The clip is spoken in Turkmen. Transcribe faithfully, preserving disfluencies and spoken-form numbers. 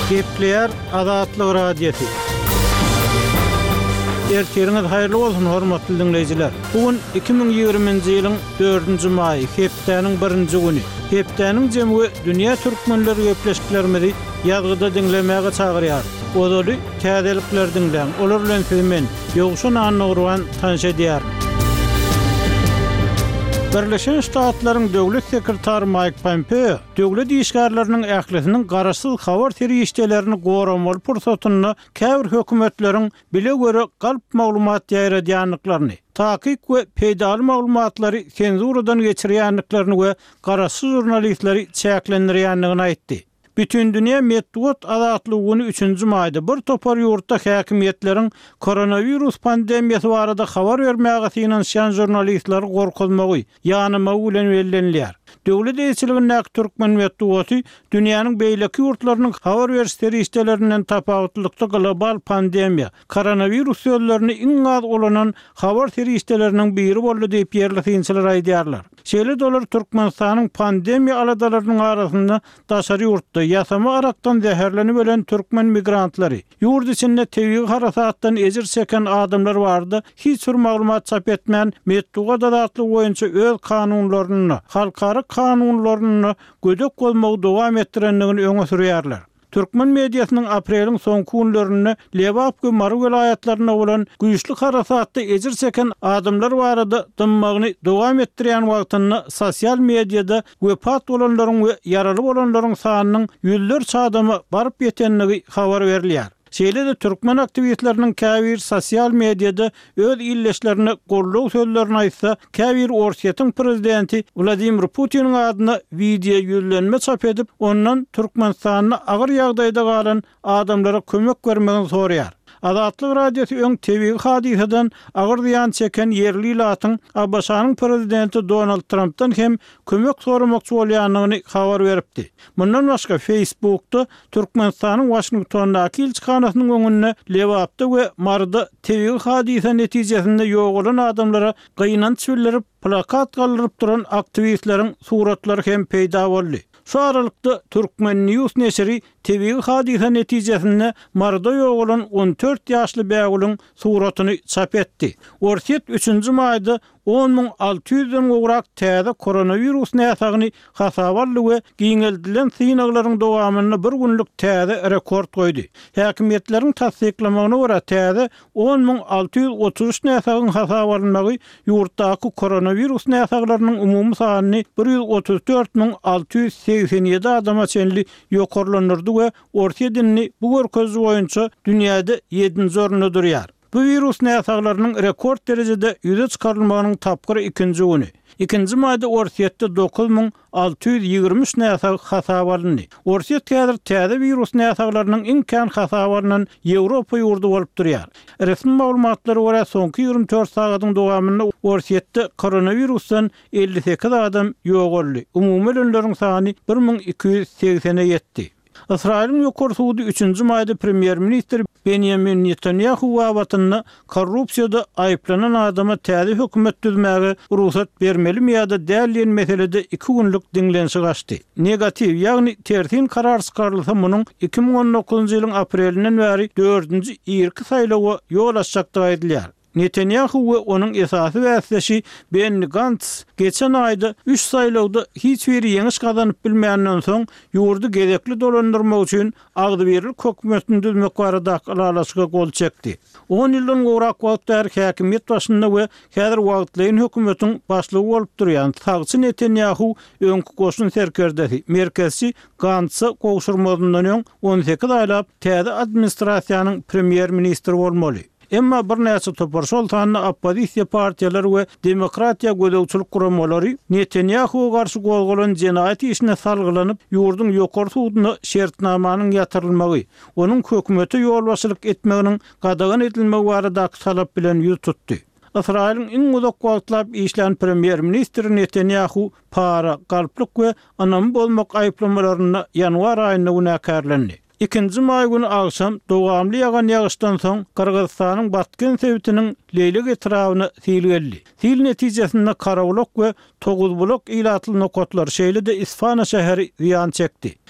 Gepleyer Azatlyk Radiosu. Erteriniz hayırlı olsun hormatly dinleyijiler. Bugün iki bin ýygrimiňji ýylyň dördünji maý, hepdeniň birinji güni. Hepdeniň jemgy dünýä türkmenleri gepleşiklerimizi ýazgyda dinlemäge çagyrýar. Odaly täzelikler dinleň. Olar bilen sizmen ýogşun anlagyran tanış edýär. Birleşen Ştatlaryň döwlet sekretary Mike Pompeo, döwlet işgärleriniň ählisiniň garaşsyz habar terýişdelerini goramaly pursatyny käbir hökümetleriň bile göre galp maglumat ýaýradýanlyklaryny, takyk we peýdaly maglumatlary senzuradan geçirýänliklaryny we garaşsyz jurnalistleri çäklendirýänligini aýtdy. Bütün dünya medeniýet azatlygyny üçünji maýda bir topar ýurtda häkimetleriň koronavirus pandemiýasy barada habar bermäge synanşan jurnalistler gorkuzmagy, ýanymagy bilen bellenilýär. Döwlet eýçiliginiň türkmen medeniýeti dünýäniň beýleki ýurtlarynyň habar beriş terýişdelerinden tapawutlykda global pandemiýa, koronavirus ýollerini iň az olanan habar terýişdeleriniň biri boldy diýip ýerli synçylar aýdýarlar. Şeýle dolar Türkmenistanyň pandemiýa aladalarynyň arasynda daşary ýurtda ýasama arakdan zäherlenip ölen türkmen migrantlary, ýurt içinde tebii harasatdan ejir çeken adamlar bardy. Hiç bir maglumat çap etmän medeniýet azatlygy boýunça öz kanunlaryny, halkara kanunlaryny gödek bolmagy dowam etdirenligini öňe sürýärler. Türkmen mediasynyň apreliň soňky günlerini Lebap we Mary vilayatlaryna bolan güýçli harasatda ejir çeken adamlar barada dymmagyny dowam etdirýän wagtyny sosial mediada wepat bolanlaryň we ýaraly bolanlaryň sanynyň ýüzlerçe adamy baryp ýetenligi habar berilýär. Şeýle de türkmen aktivistleriniň käbir sosial mediada öz illeşlerini gorlaw sözlerini aýtsa, käbir Orsiýetiň prezidenti Vladimir Putiniň adyna video ýüzlenme çap edip, ondan Türkmenistanyň agyr ýagdaýda galan adamlara kömek bermegini sorýar. Azatlyk Radiosu öň tebii hadisadan agyr ziýan çeken yerli ilatyň Abbasanyň prezidenti Donald Trumpdan hem kömek soramakçy bolýanlygyny habar beripdi. Mundan başga Facebook'da Türkmenistanyň Washingtondaky elçixanasynyň öňünde Lewapda we Maryda tebii hadisa netijesinde ýogulan adamlara gynanç bildirip plakat galdyryp duran aktivistleriň suratlary hem peýda boldy. Şu aralykda Türkmen News neşri tebii hadisa netijesinde Maryda ýogulan on dört ýaşly bägulyň suratyny çap etdi. Orsiýet üçünji maýda on min alty ýüzden gowrak täze koronavirus näsagyny hasabarly we giňeldilen synaglaryň dowamyny bir günlük täze rekord goýdy. Häkimetleriň tasdiklamagyna görä täze on min alty ýüz otuz üç näsagyň hasabarlanmagy ýurtdaky koronavirus näsaglarynyň umumy sanyny bir ýüz otuz dört min alty ýüz seksen ýedi adama çenli ýokarlandyrdy we Orsiýetini bu görkezli boýunça dünýäde ýedinji orunda durýar. Bu virus näsaglarynyň rekord derejede ýüze çykarylmagynyň tapgyry ikinji güni. İkinji maýda Orsiýetde dokuz min alty ýüz ýygrimi üç näsag hasabarlandy. Orsiýet täze täze virus näsaglarynyň iň kän hasabarynyň Ýewropa ýurdu bolup durýar. Resmi maglumatlary görä soňky ýygrimi dört sagatyň dowamynda Orsiýetde koronavirusdan elli sekiz adam ýogaldy. Umumy ölümleriň sany bir min iki ýüz seksene ýetdi. Israil'in ýokary sudy üçünji maýda premier minister Benjamin Netanyahu wabatyny korrupsiýada aýplanan adama täze hökümet düzmäge ruhsat bermelimi ýa-da däl meselede iki günlük diňlenşi gaçdy. Negativ, ýagny tersin karar çykarylsa munyň iki bin on dokuzunji ýylyň aprelinden bäri dördünji ýyrky saýlawa ýol açjakdygy aýdylýar. Netanyahu we onuň esasy wäsleşi Benny Gantz geçen aýda üç saýlawda hiç bir ýeňiş gazanyp bilmäänden soň ýurdu gerekli dolandyrmak üçin agdy beril hökümetini düzmek barada alalaşyga gol çekdi. on ýyldan gowrak wagtlar häkimet başynda we häzir wagtlaryň hökümetiň başlygy bolup durýan sagçy Netanyahu öňkü goşun serkerdesi merkezçi Gantz'a gowşurmadyndan öň on sekiz aýlap täze administrasiýanyň premier ministri bolmaly. Emma bir näçe topar şoltanyny oppozisiýa partiýalary we demokratiýa gödäwçilik guramalary Netanyahu garşy golgulan jenaýat işine salgylanyp ýurdun ýokary sudyna şertnamanyň ýatyrylmagy, onuň hökümete ýolbaşçylyk etmeginiň gadagan edilmegi barada talap bilen ýüz tutdy. Israil'in iň uzak wagtlap işlän premier ministri Netanyahu para, galplyk we anam bolmak aýplamalaryna ýanwar aýyna günäkärlendi. İkinji maý günü akşam dowamly ýagan ýagyşdan soň Kyrgyzstanyň Batken sebitiniň Leýlik etrawyny sil geldi. Sil netijesinde Karawlok we Toguz blok ilatyly nokatlar şeýle de Isfana şäheri ziýan çekdi.